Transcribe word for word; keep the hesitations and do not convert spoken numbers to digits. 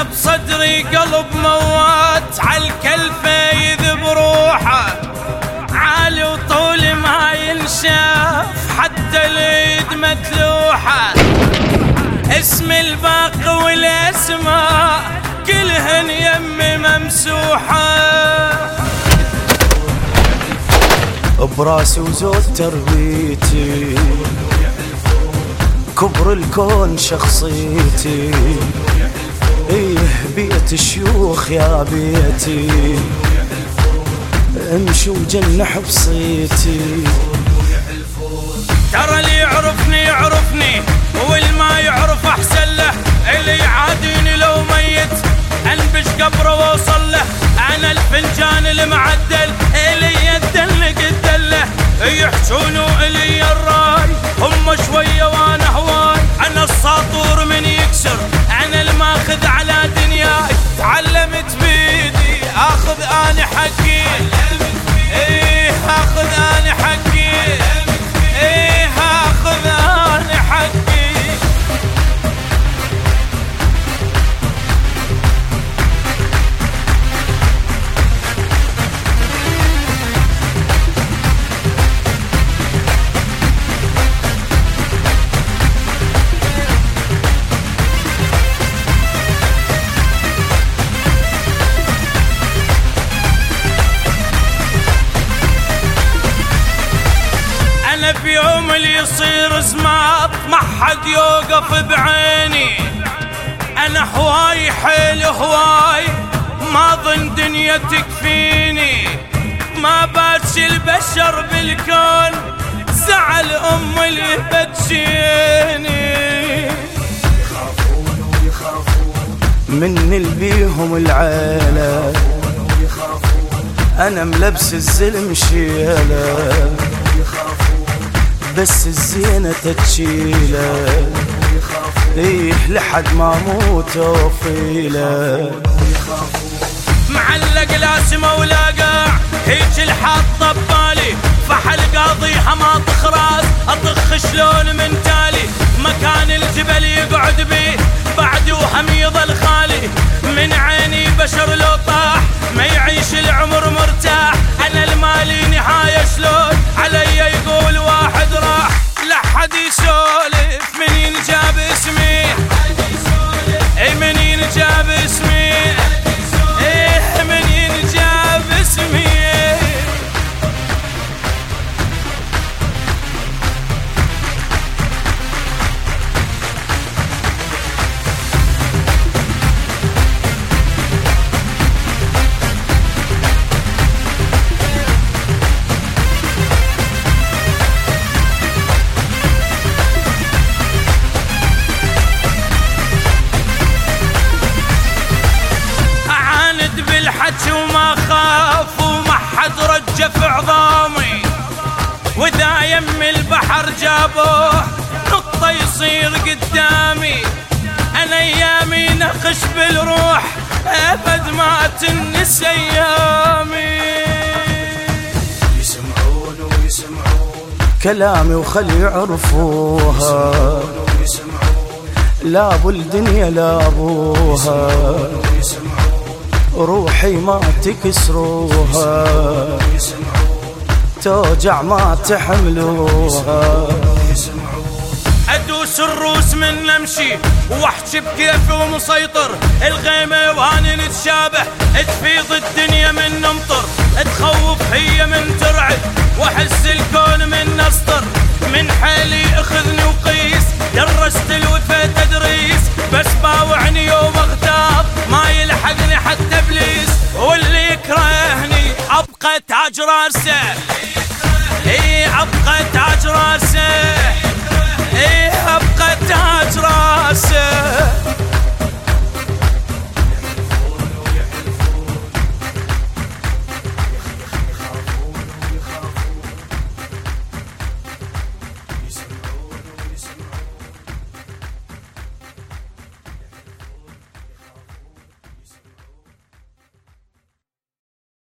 بصدري قلب موات، عالكلفة يذب روحه، عالي وطول ما ينشاف حتى اليد متلوحة. اسم الباقي والاسماء كلهن يمي ممسوحة. براسي وزود تربيتي، كبر الكون شخصيتي، ايه بيت الشيوخ يا بيتي، امشي وجنح بصيتي. ترى اللي يعرفني يعرفني، واللي ما يعرف احسن له، اللي يعاديني لو ميت انبش قبره واوصل له. انا الفنجان المعدل اللي يدلق الدله، يحجون الي الراي هم شويه وانا هواي. انا الساطور من يكسر، انا الماخذ على دنياي. تعلمت بيدي اخذ اني حقي، ايه اخذ اني حقي، ايه اخذ اني حقي. في يوم اللي يصير زماط ما حد يوقف بعيني. انا هواي حيل هواي، ما ظن دنيا تكفيني. ما باتش البشر بالكون زعل ام اللي بتشيني. يخافون ويخافون من البيهم العيلة، انا ملبس الزلم شيله، بس الزينة تتشيله، ايه لحد ما موت وفيله. معلق لاسمه ولا قاع هيج الحاطه ببالي، فحل قاضيها ما تخراس اطخ شلون من تالي. مكان الجبل يقعد بيه بعد وهم يظل خالي، من عيني بشر لو طاح ما يعيش العمر مرتاح. انا المالي نهايه شلون علي يقول واحد راح، لا حد يسولف منين جاب اسمي، اي منين جاب اسمي، ايه منين جاب اسمي. وما خاف وما حد رجف عظامي، وذا يم البحر جابوه نقطة يصير قدامي. انا ايامي نقش بالروح ابد ما تنسى ايامي. يسمعون ويسمعون كلامي وخلي يعرفوها، لا ابو الدنيا لا ابوها، روحي ما تكسروها، توجع ما تحملوها. ادوس الروس من امشي واحكي بكيفي ومسيطر، الغيمه واني نتشابه تفيض الدنيا من نمطر، تخوف هي من ترعد واحس الكون من نسطر. من حالي اخذني وقيس درست الوفا تدريس، بس باوعني يوم اغتاب ما يلحقني حتى ابليس. واللي يكرهني ابقى تاج راسه، اي ابقى تاج راسه، ايه ابقى تاج راسه.